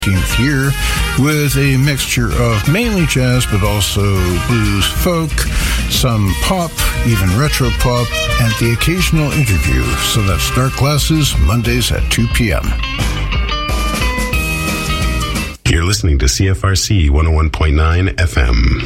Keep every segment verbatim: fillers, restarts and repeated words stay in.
year with a mixture of mainly jazz but also blues, folk, some pop, even retro pop, and the occasional interview. So that's Dark Glasses, Mondays at two p.m. You're listening to C F R C one oh one point nine F M.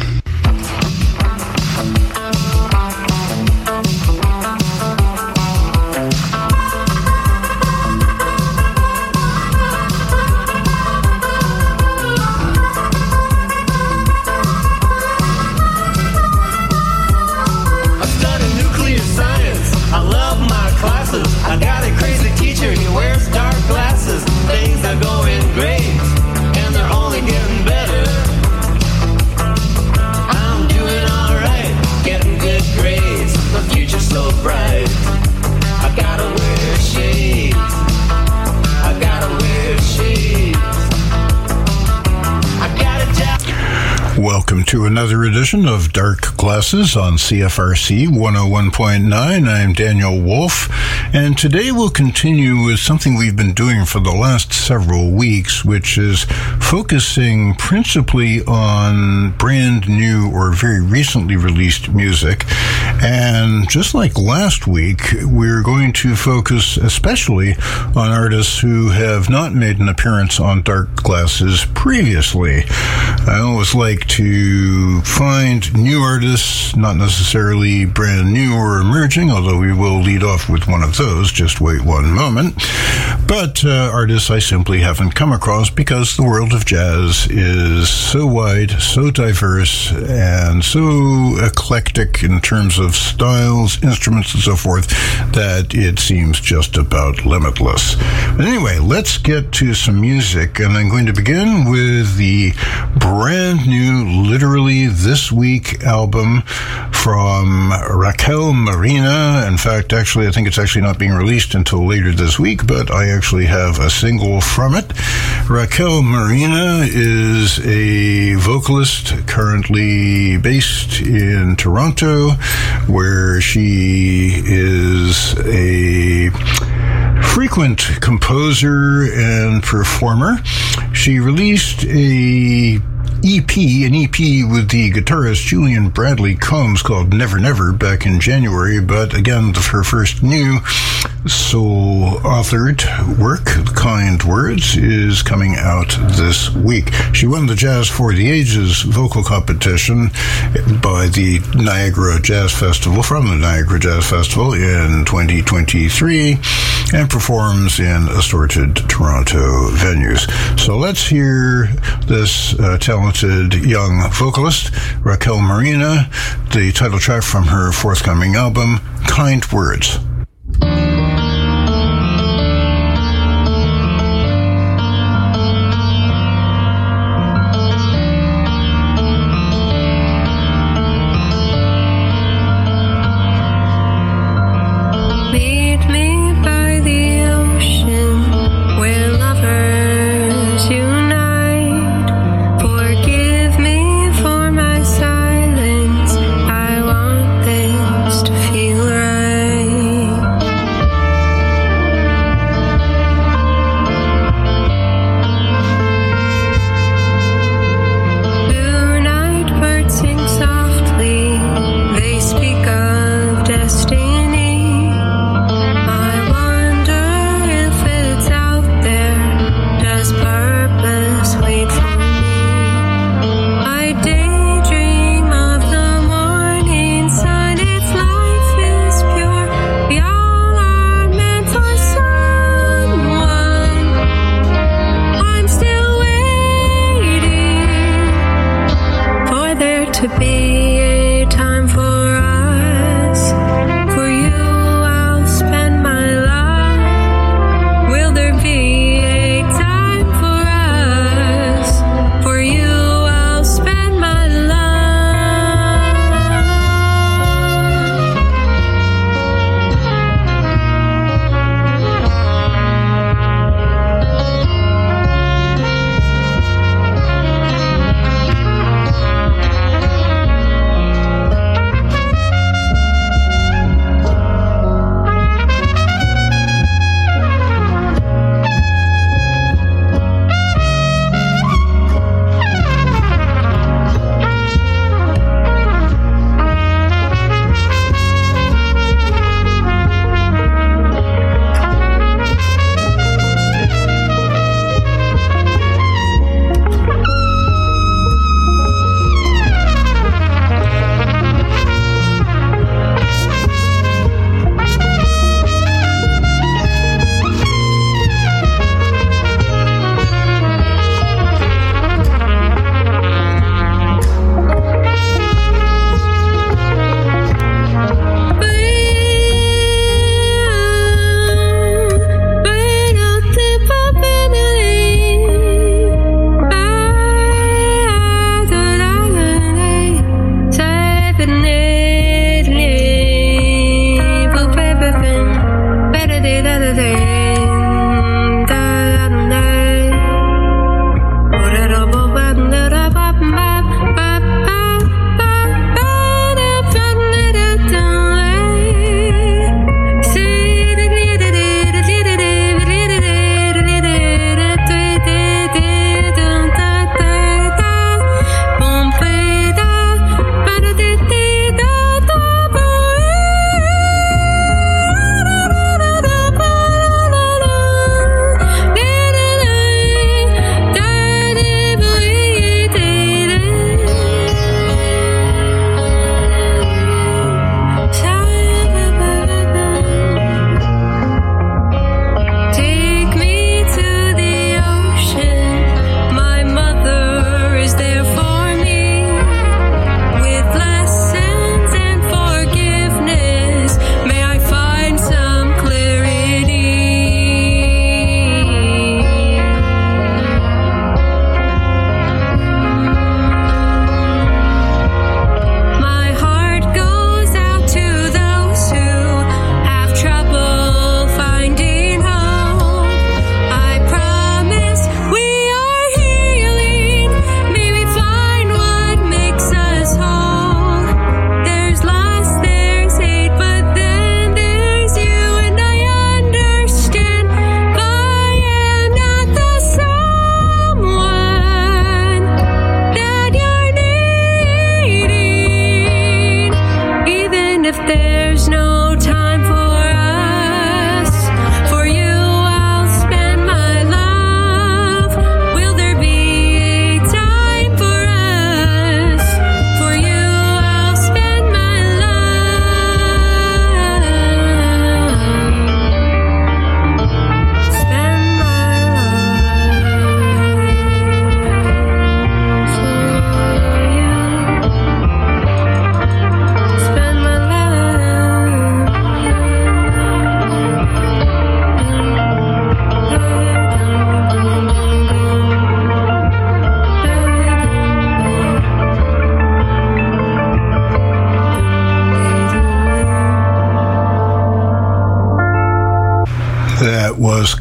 I got a crazy teacher, he wears dark glasses. Things are going great, and they're only getting better. I'm doing alright, getting good grades. The future's so bright. I gotta wear shades. I gotta wear shades. I gotta tap. Welcome to another edition of Dark Glasses on C F R C one oh one point nine. I'm Daniel Wolf, and today we'll continue with something we've been doing for the last several weeks, which is focusing principally on brand new or very recently released music. And just like last week, we're going to focus especially on artists who have not made an appearance on Dark Glasses previously. I always like to find new artists, not necessarily brand new or emerging, although we will lead off with one of those, just wait one moment, but uh, artists I simply haven't come across because the world of jazz is so wide, so diverse, and so eclectic in terms of styles, instruments, and so forth, that it seems just about limitless. But anyway, let's get to some music, and I'm going to begin with the brand new, literally this week album from Raquel Marina. In fact, actually, I think it's actually not being released until later this week, but I actually have a single from it. Raquel Marina is a vocalist currently based in Toronto, where she is a frequent composer and performer. She released a E P, an E P with the guitarist Julian Bradley Combs called Never Never back in January, but again, her first new sole-authored work, Kind Words, is coming out this week. She won the Jazz for the Ages vocal competition by the Niagara Jazz Festival, from the Niagara Jazz Festival in twenty twenty-three, and performs in assorted Toronto venues. So let's hear this uh, talented young vocalist, Raquel Marina, the title track from her forthcoming album, Kind Words.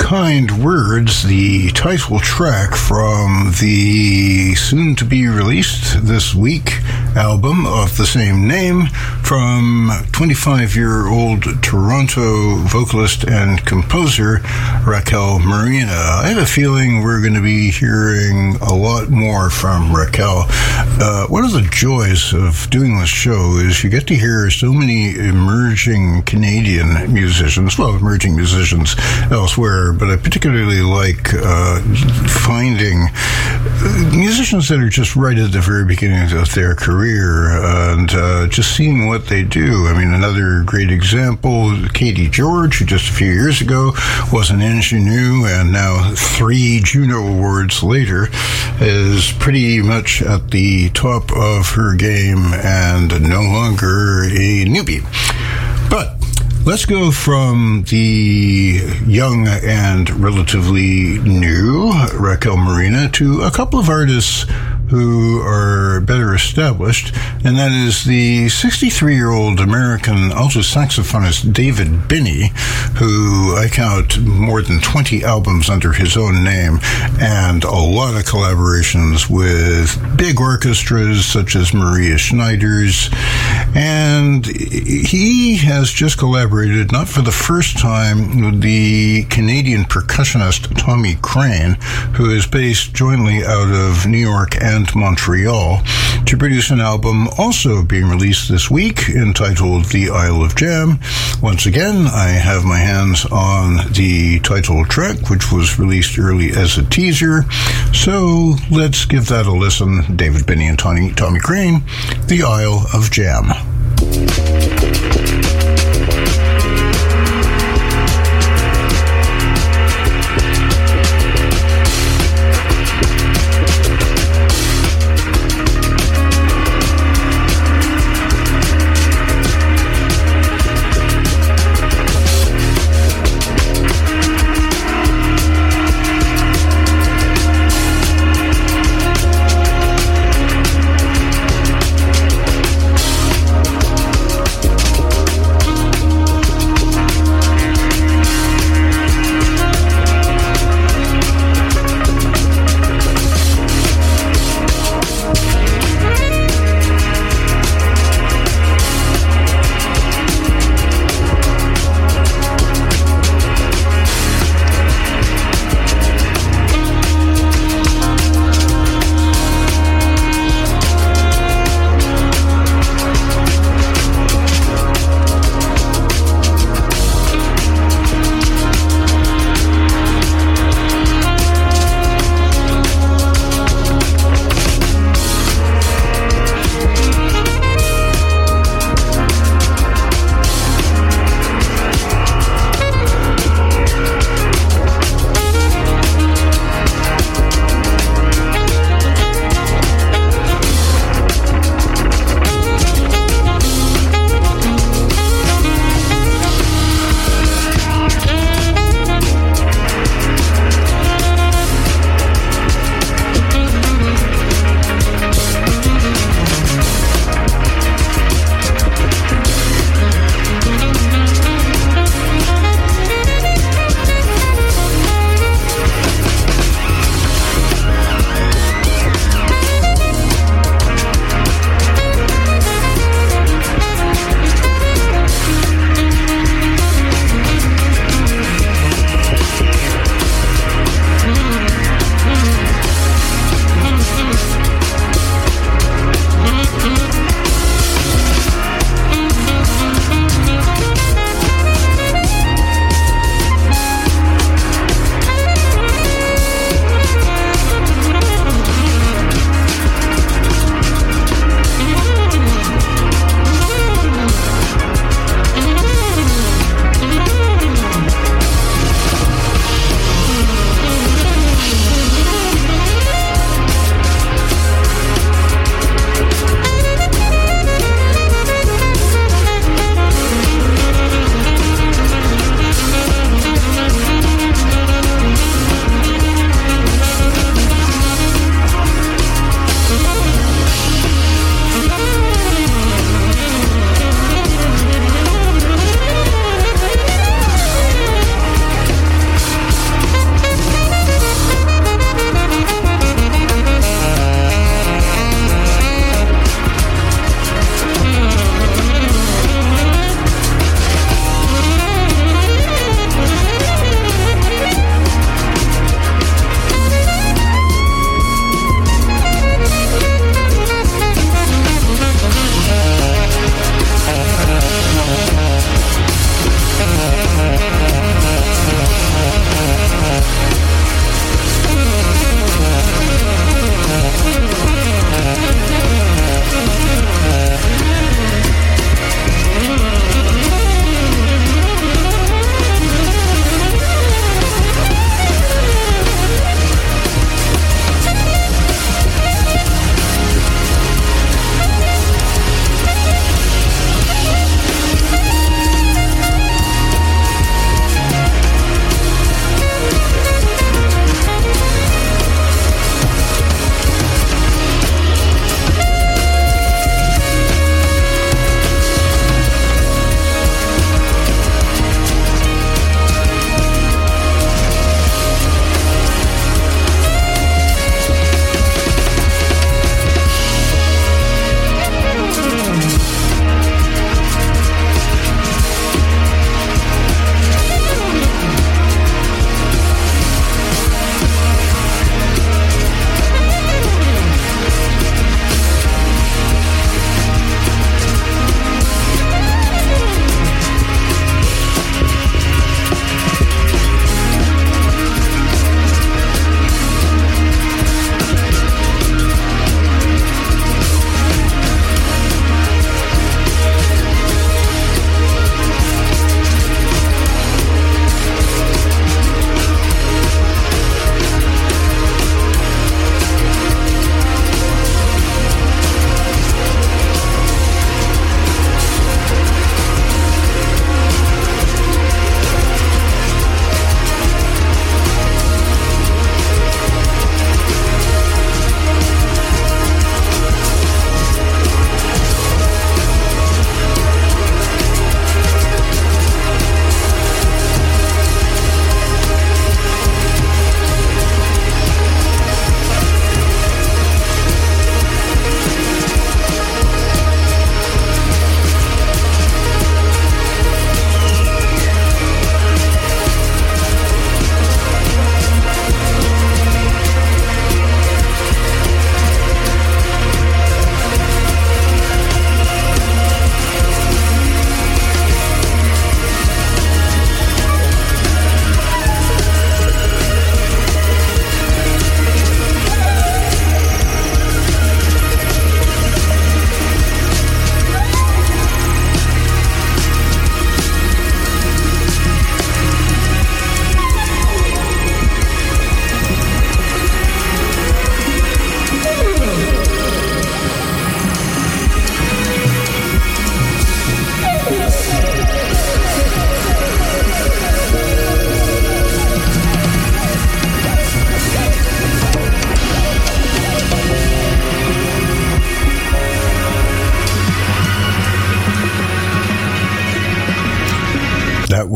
Kind Words, the title track from the soon-to-be-released this week album of the same name from twenty-five-year-old Toronto vocalist and composer Raquel Marina. I have a feeling we're going to be hearing a lot more from Raquel. Uh, one of the joys of doing this show is you get to hear so many emerging Canadian musicians, well, emerging musicians elsewhere, but I particularly like uh, finding musicians that are just right at the very beginning of their career and uh, just seeing what they do. I mean, another great example, Katie George, who just a few years ago was an ingenue and now three Juno Awards later is pretty much at the top of her game and no longer a newbie. But let's go from the young and relatively new Raquel Marina to a couple of artists who are better established, and that is the sixty-three-year-old American alto saxophonist David Binney, who I count more than twenty albums under his own name and a lot of collaborations with big orchestras such as Maria Schneider's, and he has just collaborated, not for the first time, with the Canadian percussionist Tommy Crane, who is based jointly out of New York and Montreal, to produce an album also being released this week entitled The Isle of Jam. Once again, I have my hands on the title track, which was released early as a teaser, so let's give that a listen. David Binney and Tommy, Tommy Crane, The Isle of Jam.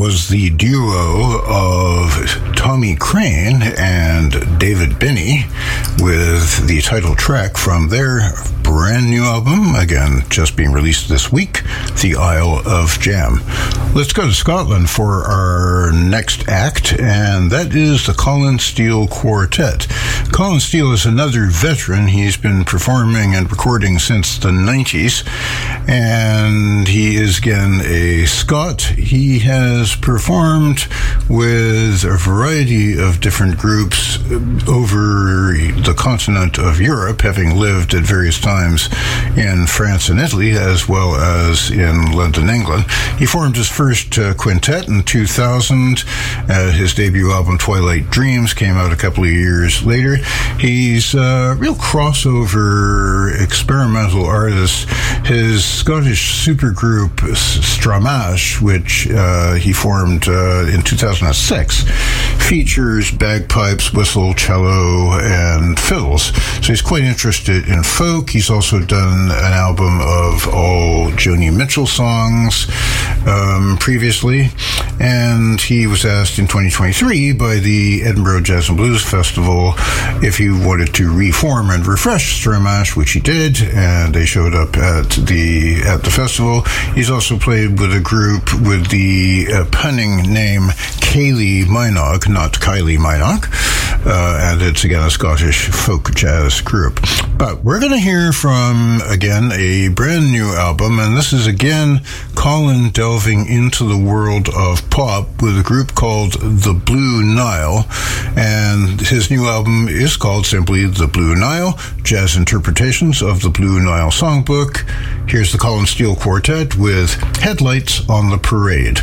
was the duo of Tommy Crane and David Binney with the title track from their brand new album, again, just being released this week, The Isle of Jam. Let's go to Scotland for our next act, and that is the Colin Steele Quartet. Colin Steele is another veteran. He's been performing and recording since the nineties, and he is again a Scot. He has performed with a variety of different groups over the continent of Europe, having lived at various times in France and Italy, as well as in London, England. He formed his first uh, quintet in two thousand. Uh, his debut album, Twilight Dreams, came out a couple of years later. He's a real crossover experimental artist. His Scottish supergroup, Stramash, which uh, he formed uh, in two thousand six, features bagpipes, whistle, cello, and fiddles. So he's quite interested in folk. He's also done an album of all Joni Mitchell songs um, previously, and he was asked in twenty twenty-three by the Edinburgh Jazz and Blues Festival if he wanted to reform and refresh Stramash, which he did, and they showed up at the at the festival. He's also played with a group with the uh, punning name Kaylee Minogue, not Kylie Minogue, uh, and it's again a Scottish folk jazz group. But we're going to hear from, again, a brand new album, and this is again Colin delving into the world of pop with a group called The Blue Nile, and his new album is called simply The Blue Nile, Jazz Interpretations of the Blue Nile Songbook. Here's the Colin Steele Quartet with Headlights on the Parade.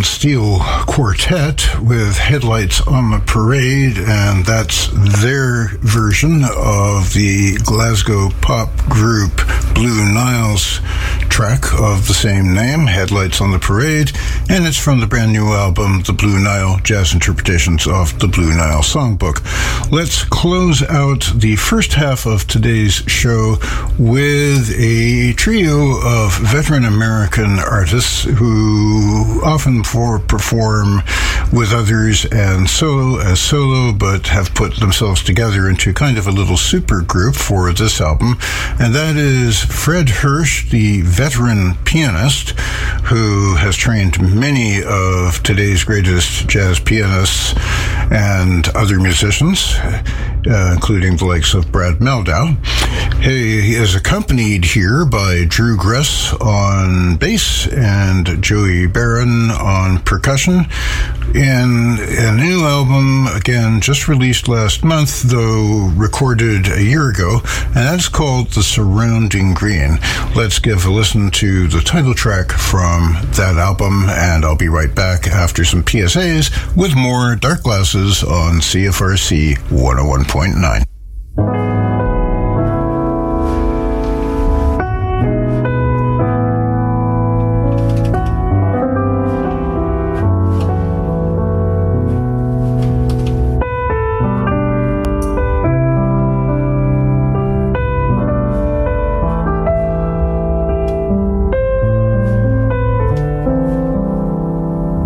Steel Quartet with Headlights on the Parade, and that's their version of the Glasgow pop group Blue Nile's track of the same name, Headlights on the Parade, and it's from the brand new album, The Blue Nile, Jazz Interpretations of the Blue Nile Songbook. Let's close out the first half of today's show with a trio of veteran American artists who often for perform with others and solo as solo, but have put themselves together into kind of a little super group for this album, and that is Fred Hirsch, the veteran pianist who has trained many of today's greatest jazz pianists and other musicians, uh, including the likes of Brad Mehldau. He is accompanied here by Drew Gress on bass and Joey Barron on percussion in a new album, again, just released last month, though recorded a year ago, and that's called The Surrounding Green. Let's give a listen to the title track from that album, and I'll be right back after some P S As with more Dark Glasses on C F R C one oh one point nine.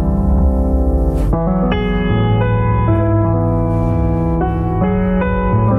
Thank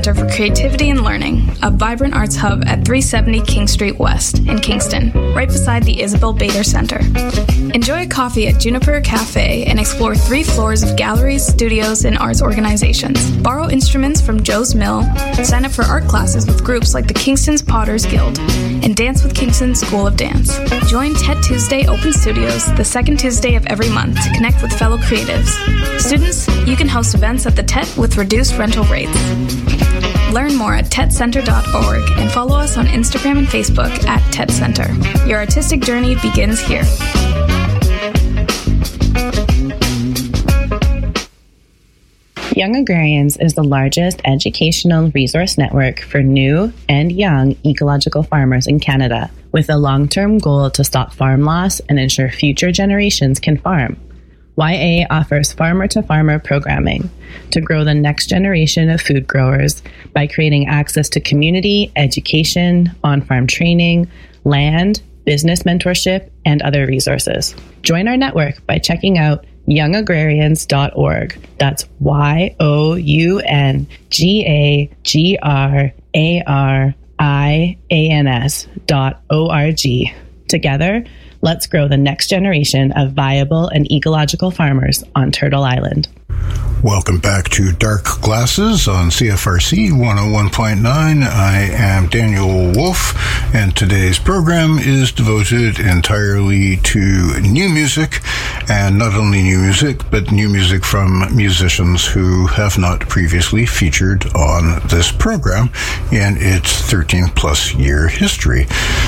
Center for Creativity and Learning, a vibrant arts hub at three seventy King Street West in Kingston, right beside the Isabel Bader Center. Enjoy a coffee at Juniper Cafe and explore three floors of galleries, studios, and arts organizations. Borrow instruments from Joe's Mill, sign up for art classes with groups like the Kingston's Potters Guild, and dance with Kingston School of Dance. Join TED Tuesday Open Studios the second Tuesday of every month to connect with fellow creatives. Students, you can host events at the TED with reduced rental rates. Learn more at ted center dot org and follow us on Instagram and Facebook at TED Center. Your artistic journey begins here. Young Agrarians is the largest educational resource network for new and young ecological farmers in Canada, with a long-term goal to stop farm loss and ensure future generations can farm. Y A offers farmer-to-farmer programming to grow the next generation of food growers by creating access to community, education, on-farm training, land, business mentorship, and other resources. Join our network by checking out young agrarians dot org. That's Y O U N G A G R A R I A N S dot O R G. Together, let's grow the next generation of viable and ecological farmers on Turtle Island. Welcome back to Dark Glasses on C F R C one oh one point nine. I am Daniel Wolf, and today's program is devoted entirely to new music, and not only new music, but new music from musicians who have not previously featured on this program in its thirteen-plus year history.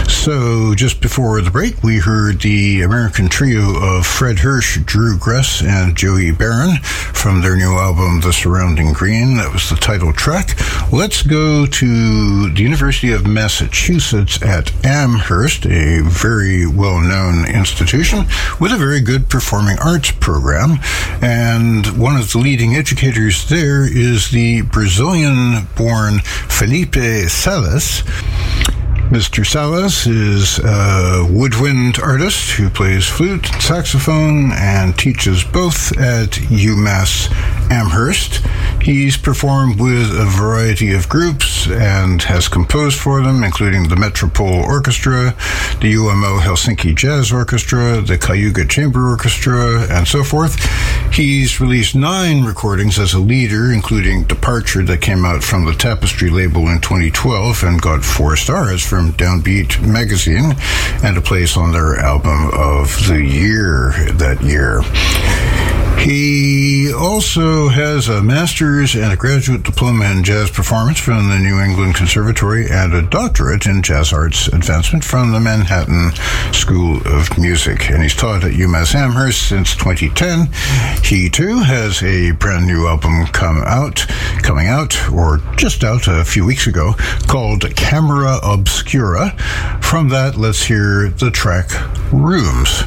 So just before the break, we heard the American trio of Fred Hirsch, Drew Gress, and Joey Barron from their new album, The Surrounding Green. That was the title track. Let's go to the University of Massachusetts at Amherst, a very well-known institution with a very good performing arts program. And one of the leading educators there is the Brazilian-born Felipe Salas. Mister Salas is a woodwind artist who plays flute, saxophone, and teaches both at UMass Amherst. He's performed with a variety of groups and has composed for them, including the Metropole Orchestra, the U M O Helsinki Jazz Orchestra, the Cayuga Chamber Orchestra, and so forth. He's released nine recordings as a leader, including Departure, that came out from the Tapestry label in twenty twelve and got four stars from Downbeat magazine, and a place on their album of the year that year. He also has a master's and a graduate diploma in jazz performance from the New England Conservatory and a doctorate in jazz arts advancement from the Manhattan School of Music. And he's taught at UMass Amherst since twenty ten. He, too, has a brand new album come out, coming out, or just out a few weeks ago, called Camera Obscura. From that, let's hear the track Rooms.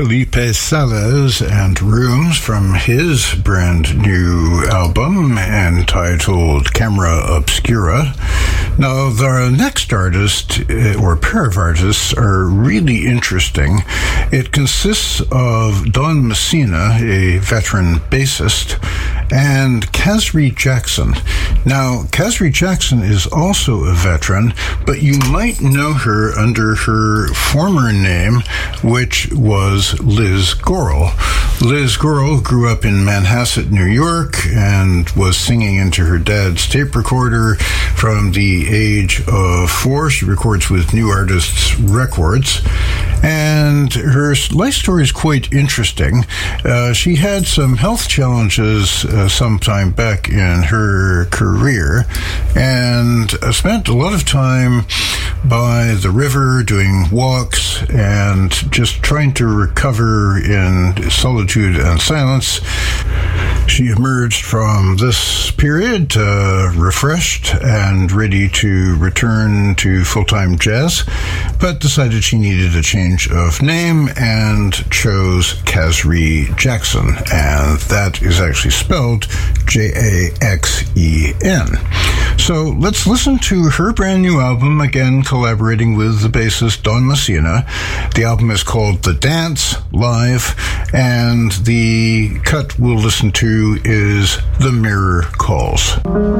Felipe Salas and Rooms from his brand new album entitled Camera Obscura. Now, the next artist, or pair of artists, are really interesting. It consists of Don Messina, a veteran bassist, and Kasri Jackson. Now, Kasri Jackson is also a veteran, but you might know her under her former name, which was Liz Gorel. Liz Gorel grew up in Manhasset, New York, and was singing into her dad's tape recorder from the age of four. She records with New Artists Records, and her life story is quite interesting. Uh, she had some health challenges uh, some time back in her career, and uh, spent a lot of time by the river doing walks and just trying to recover in solitude and silence. She emerged from this period uh, refreshed and ready to return to full-time jazz, but decided she needed a change of name and chose Kasri Jackson, and that is actually spelled J A X E N. So let's listen to her brand new album, again collaborating with the bassist Don Messina. The album is called The Dance Live, and the cut we'll listen to is The Mirror Calls.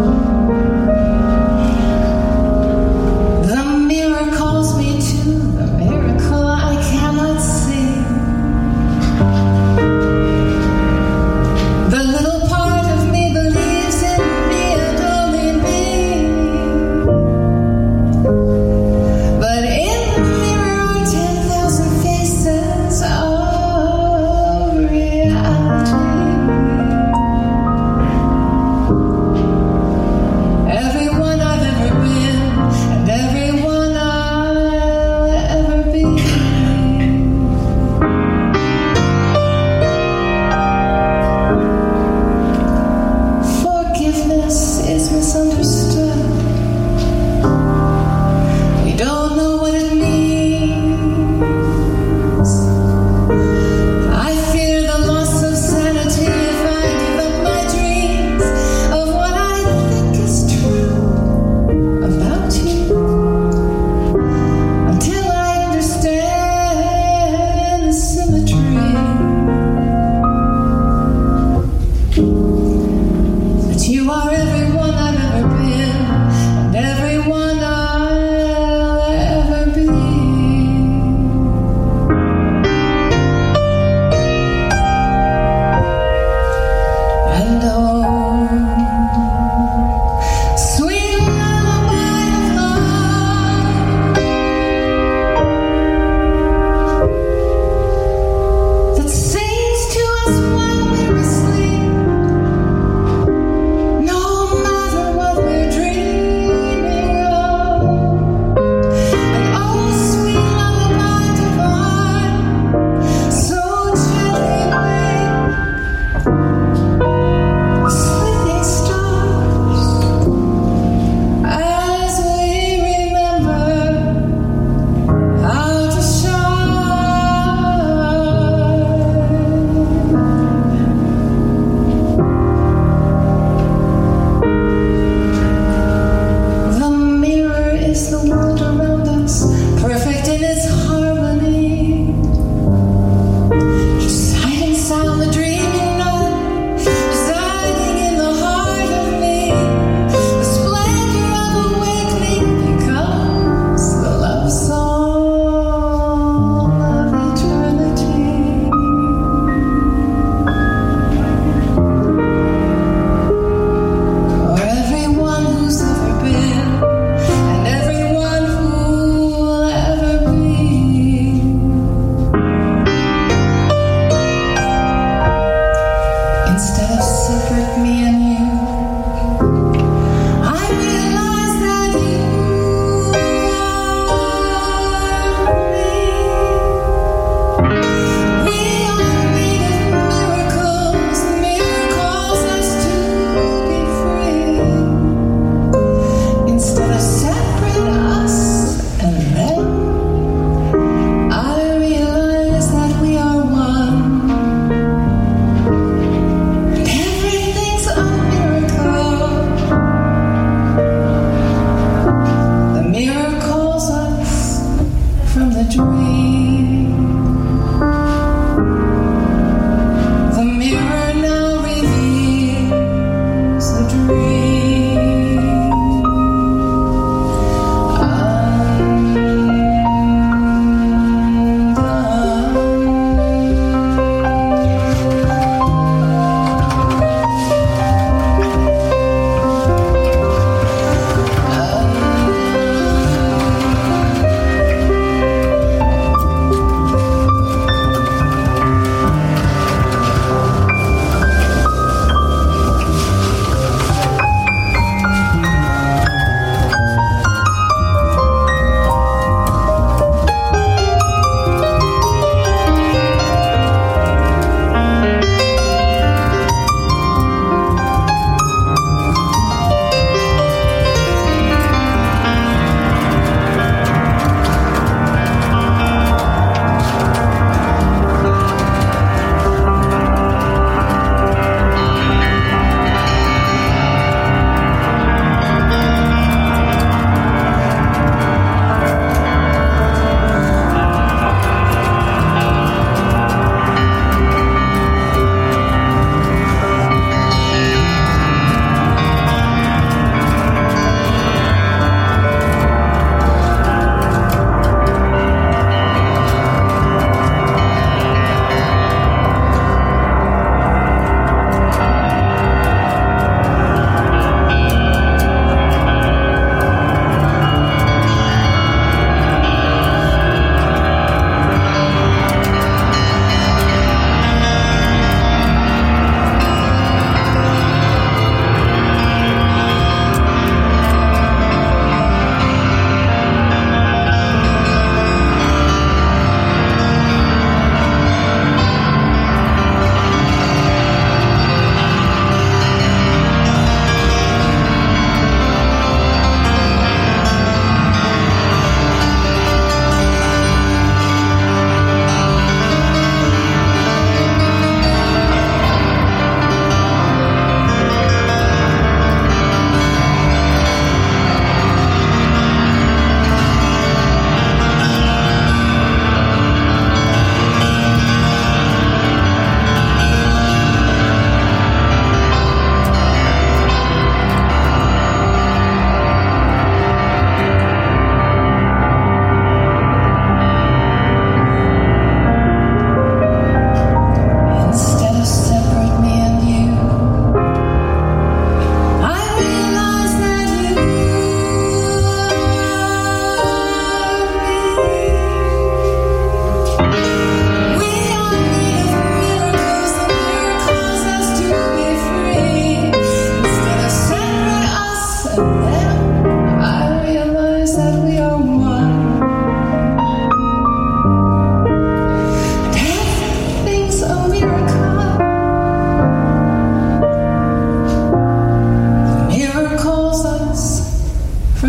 The mirror calls me to the miracle I cannot see. The little part of me believes in me and only me. But in the mirror are ten thousand faces of reality.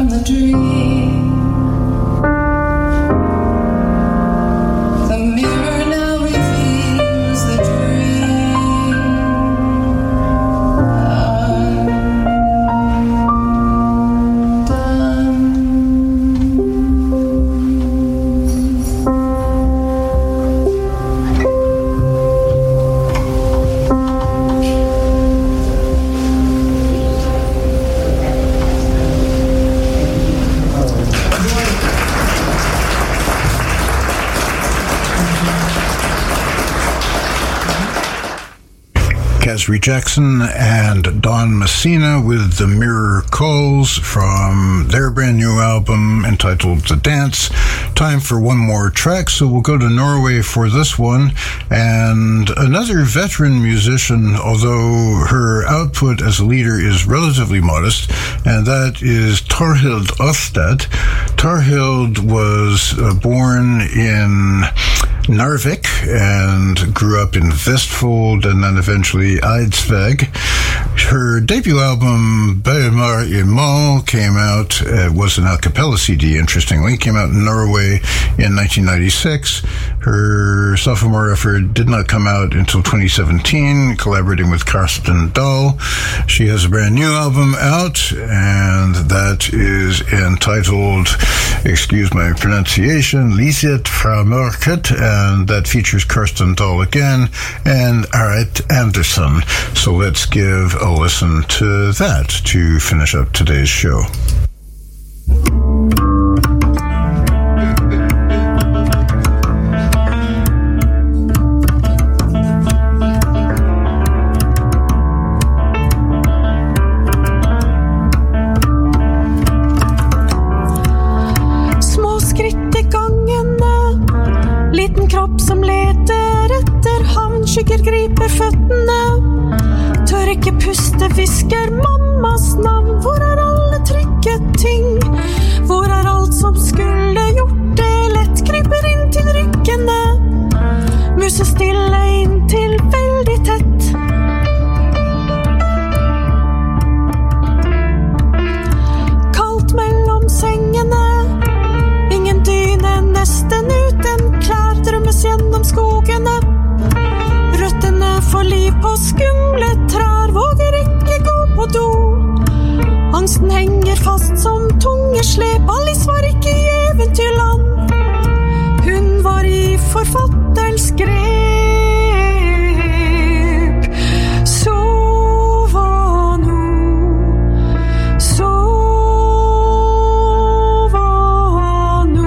from the dream. The mirror now reveals the dream. Casry Jackson and Don Messina with The Mirror Calls from their brand new album entitled The Dance. Time for one more track, so we'll go to Norway for this one. And another veteran musician, although her output as a leader is relatively modest, and that is Torhild Ostad. Torhild was uh, born in Narvik and grew up in Vestfold and then eventually Eidsvåg. Her debut album, Bøymar i Mal, came out, it uh, was an a cappella C D, interestingly, came out in Norway in nineteen ninety-six. Her sophomore effort did not come out until twenty seventeen, collaborating with Karsten Dahl. She has a brand new album out, and that is entitled, excuse my pronunciation, Lyset fra Mørket, and that features Karsten Dahl again and Arit Anderson. So let's give a listen to that to finish up today's show. Små skritt i gangene, liten kropp som leter etter havn, skygger griper føttene. Tør ikke puste, visker mammas navn. Hvor er alle trygge ting? Hvor er alt som skulle gjort det lett? Kryper inn til ryggene, muser stille inn til veldig tett. Kaldt mellom sengene, ingen dyne, nesten uten klær, drømmes gjennom skogene. Røttene får liv på skumle trær, våger ikke gå på do. Angsten henger fast som tunge slep, Alice var ikke i eventyrland. Hun var i forfatterens grep. Sova nå, sova nå.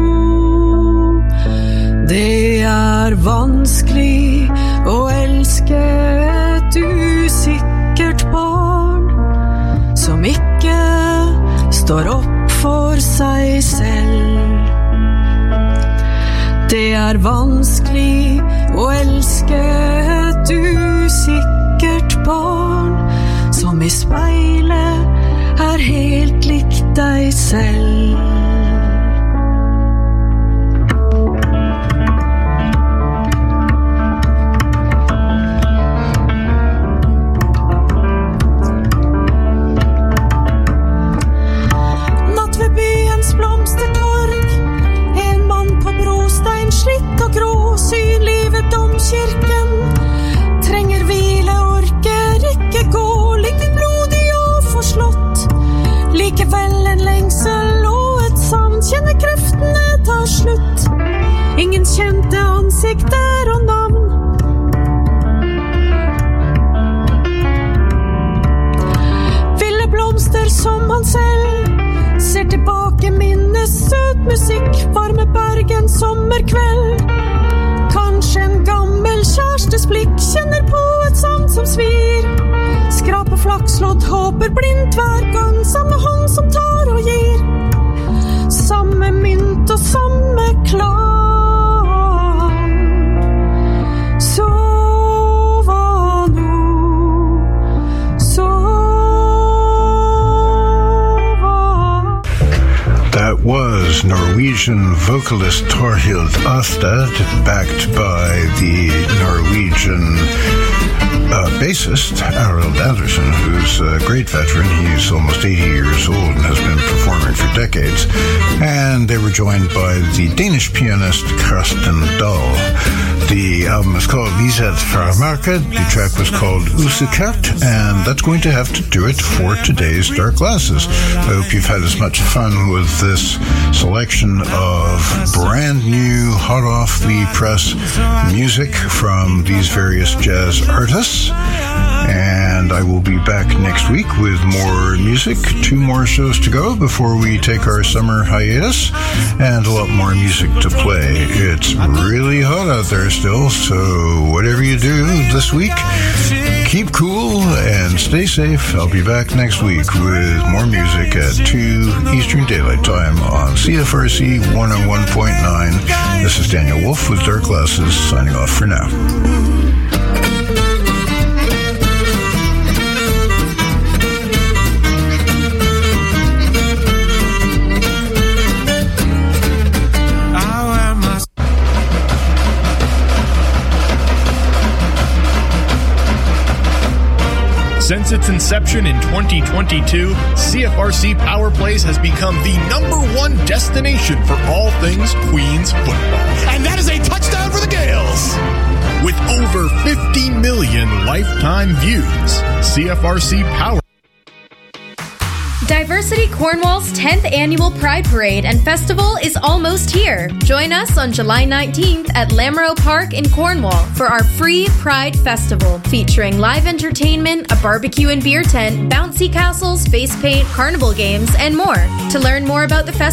Det er vanskelig å elske et usikkert barn som ikke står opp for seg selv. Det er vanskelig å elske et usikkert barn som i speilet er helt likt deg selv. Kirken trenger hvile, orker ikke gå, ligger blodig og forslått. Likevel en lengsel og et savn, kjenner kreftene tar slutt. Ingen kjente ansikter og navn. Ville blomster som han selv, ser tilbake, minnes søt musikk, varme Bergen sommerkveld. Kanskje en gammel kjærestes blikk, kjenner på et savn som svir. Skraper flakslodd, håper blindt hver gang, samme hånd som tar og gir. Samme mynt og samme klang. Sova nå, sova. That was Norwegian vocalist Torhild Ostad, backed by the Norwegian uh, bassist, Arild Anderson, who's a great veteran. He's almost eighty years old and has been performing for decades. And they were joined by the Danish pianist Karsten Dahl. The album is called Lisat Framarka. The track was called Usikat, and that's going to have to do it for today's Dark Glasses. I hope you've had as much fun with this selection of brand new, hot off the press music from these various jazz artists. And I will be back next week with more music. Two more shows to go before we take our summer hiatus, and a lot more music to play. It's really hot out there still, so whatever you do this week, keep cool and stay safe. I'll be back next week with more music at two Eastern Daylight Time on C F R C one oh one point nine. This is Daniel Wolf with Dark Glasses, signing off for now. Since its inception in twenty twenty-two, C F R C Power Plays has become the number one destination for all things Queens football. And that is a touchdown for the Gales! With over fifty million lifetime views, C F R C Power Diversity Cornwall's tenth Annual Pride Parade and Festival is almost here. Join us on July nineteenth at Lamoureux Park in Cornwall for our free Pride Festival, featuring live entertainment, a barbecue and beer tent, bouncy castles, face paint, carnival games, and more. To learn more about the festival,